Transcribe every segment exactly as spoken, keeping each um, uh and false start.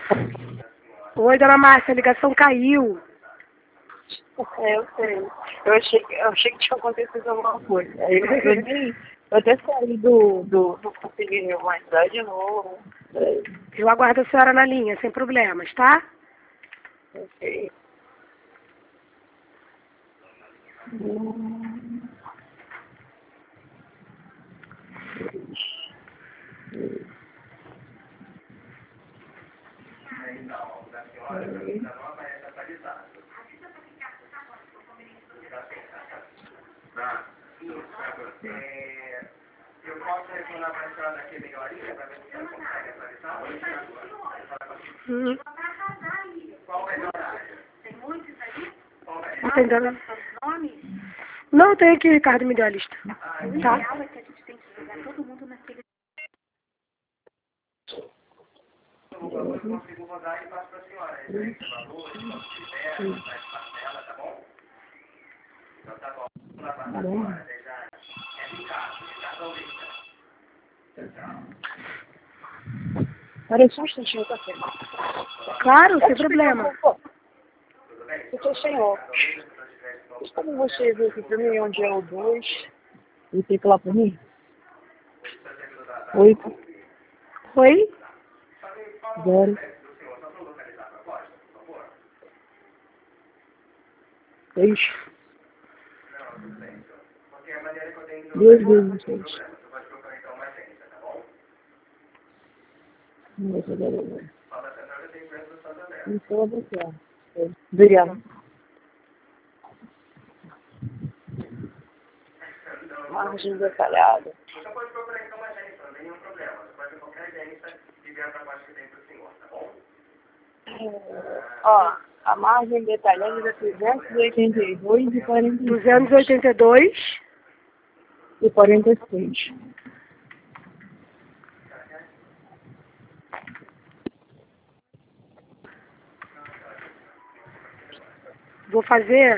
Oi, dona Márcia, a ligação caiu. É, eu sei. Eu achei, que- eu achei que tinha acontecido alguma coisa. Aí eu, eu, nem, eu até saí do, do, do consegui organizar de novo. É, Eu aguardo a senhora na linha, sem problemas, tá? ok. Hum. Eu posso retornar para a senhora daqui meia horinha para ver se ela consegue atualizar hoje? Hum. Qual é o horário? Entendendo? Não, tem aqui, Ricardo me deu a lista. Tá? Eu consigo rodar e passo para a senhora. Referência, valor, quanto tiver, faz parcela, tá bom? Então tá bom. Vamos lá passar a senhora. Daí já é Ricardo, Ricardo Almeida. Peraí só um instantinho, tá certo. Claro, sem problema. Eu tô sem óculos. Mas como você viu aqui pra mim onde é o dois, e fica lá pra mim? Oito, Oi? zero, seis, duas vezes seis. Não vai fazer agora. Então, eu vou aqui, ó. Obrigado. Margem detalhada. Você pode procurar então uma agência, não tem nenhum problema. Você pode ver qualquer agência e ver a proposta que tem para o senhor, tá bom? É, ó, a margem detalhada é trezentos e oitenta e dois e quarenta e seis. duzentos e oitenta e dois. E quarenta e seis. Vou fazer,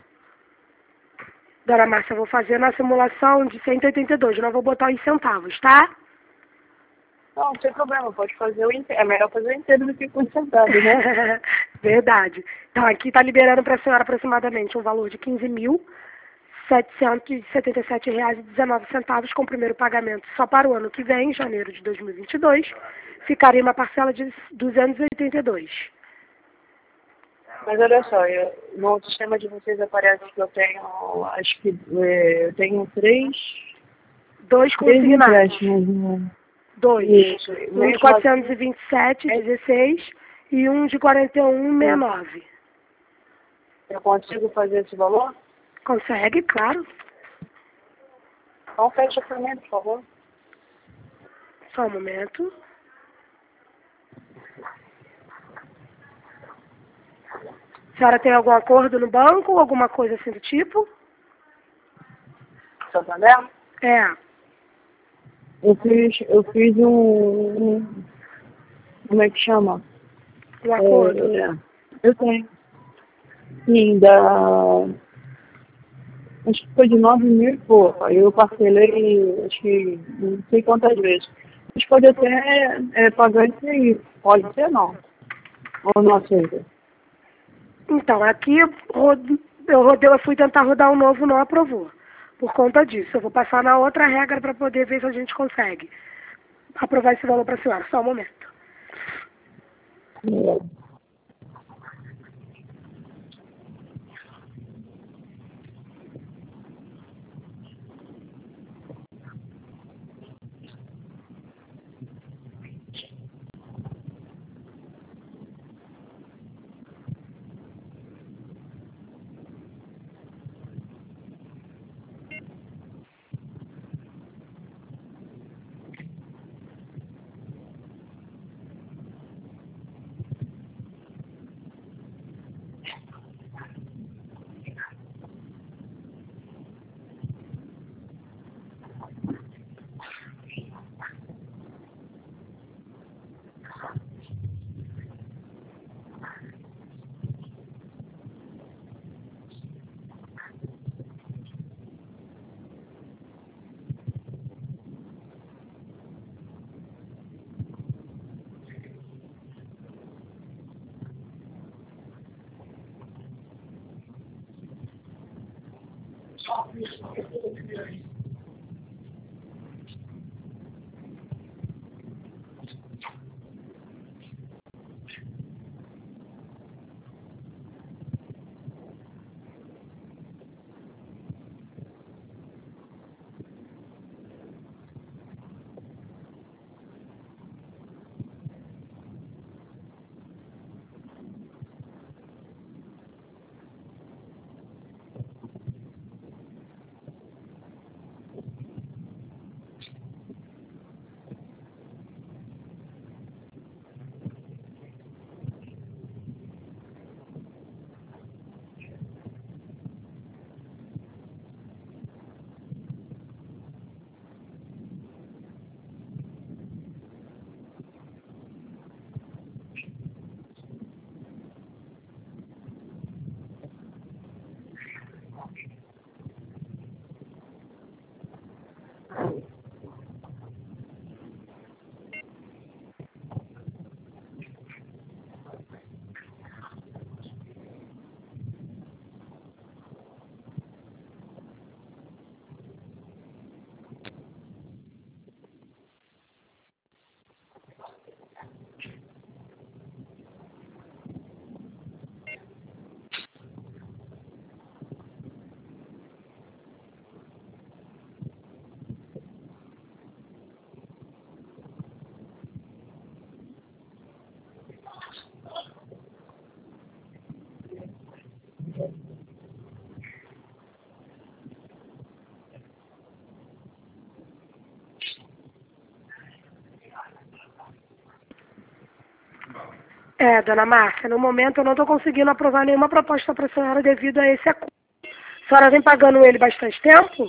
dona Márcia, vou fazer na simulação de cento e oitenta e dois. Não vou botar os centavos, tá? Não, sem problema, pode fazer o inteiro. É melhor fazer o inteiro do que concentrado, né? Verdade. Então, aqui está liberando para a senhora aproximadamente um valor de quinze mil setecentos e setenta e sete reais e dezenove centavos com o primeiro pagamento só para o ano que vem, janeiro de dois mil e vinte e dois. Ficaria uma parcela de duzentos e oitenta e dois. Mas olha só, eu, no sistema de vocês aparece que eu tenho, acho que é, eu tenho três, Dois três consignados. empréstimos. Né? Dois. Isso, Um de mesmo quatrocentos e assim, vinte e sete, dezesseis e um de quarenta e um, sessenta e nove. eu consigo fazer esse valor? Consegue, claro. Então fecha para mim, por favor. Só um momento. A senhora tem algum acordo no banco, alguma coisa assim do tipo? Santander? É. Eu fiz, eu fiz um, um, como é que chama? Um acordo? É, eu tenho. Sim, da, acho que foi de nove mil e pouco. Aí eu parcelei, acho que não sei quantas vezes. Mas pode até é, pagar isso aí. Pode ser não. Ou não aceita. Então, aqui eu rode- eu rodei, eu fui tentar rodar um novo, não aprovou. Por conta disso, eu vou passar na outra regra para poder ver se a gente consegue aprovar esse valor para a senhora. Só um momento. É. É, dona Márcia, no momento eu não estou conseguindo aprovar nenhuma proposta para a senhora devido a esse acordo. A senhora vem pagando ele bastante tempo?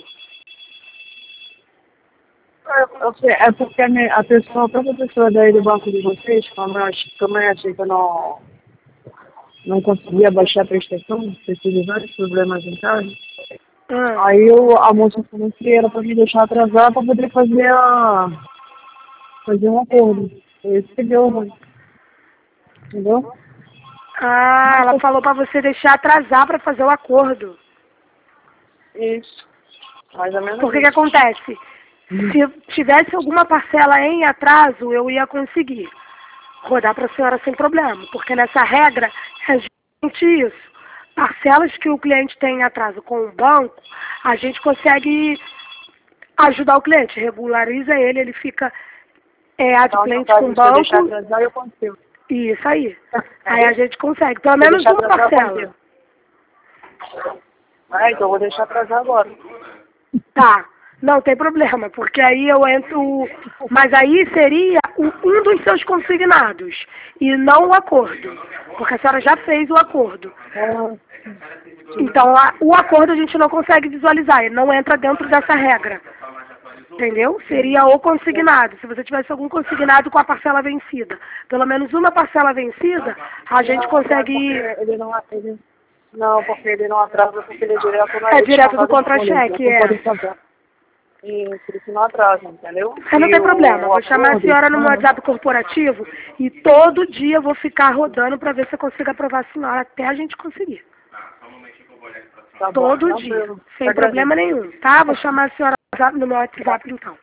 É, é porque a, minha, a pessoa, a própria pessoa daí do banco de vocês, como eu, ach- como eu achei que eu não, não conseguia baixar a prestação, porque tive vários problemas em casa, Ah. aí eu, a moça falou que era para me deixar atrasar para poder fazer a fazer um acordo. Foi isso que deu, né? Entendeu? Ah, ela falou para você deixar atrasar para fazer o acordo. Isso. Mais ou menos. Por que que isso. acontece? Se tivesse alguma parcela em atraso, eu ia conseguir rodar para a senhora sem problema, porque nessa regra é justamente isso. Parcelas que o cliente tem em atraso com o banco, a gente consegue ajudar o cliente, regulariza ele, ele fica é, adimplente Então, com o no caso, se eu deixar banco. atrasar, eu consigo. Isso aí. Aí a gente consegue, pelo Se eu menos deixar uma atrasar, eu parcela. consigo. Ah, então eu vou deixar atrasar agora. Tá, não tem problema, porque aí eu entro. Mas aí seria o- um dos seus consignados e não o acordo. Porque a senhora já fez o acordo. Ah, Então a- o acordo a gente não consegue visualizar, ele não entra dentro dessa regra. Entendeu? Seria o consignado. Se você tivesse algum consignado com a parcela vencida, pelo menos uma parcela vencida, a gente consegue. Ele não, ele, não, porque ele não atrasa, porque ele é direto na É direto do contra-cheque, é. E por isso não atrasa, entendeu? Mas não E tem o- problema, o vou chamar a acordo- senhora no meu WhatsApp corporativo e todo dia eu vou ficar rodando para ver se eu consigo aprovar a senhora até a gente conseguir. Tá bom, Todo não, dia, eu- sem eu problema agradeço. nenhum, tá? Vou chamar a senhora no meu WhatsApp então.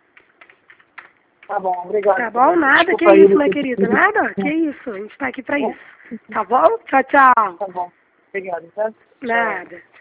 Tá bom, obrigado. Tá bom? Nada, Desculpa que aí, isso, minha eu- querida, nada, que isso, a gente tá aqui pra isso. Tá bom? Tchau, tchau. Tá bom, obrigado, tá? Nada.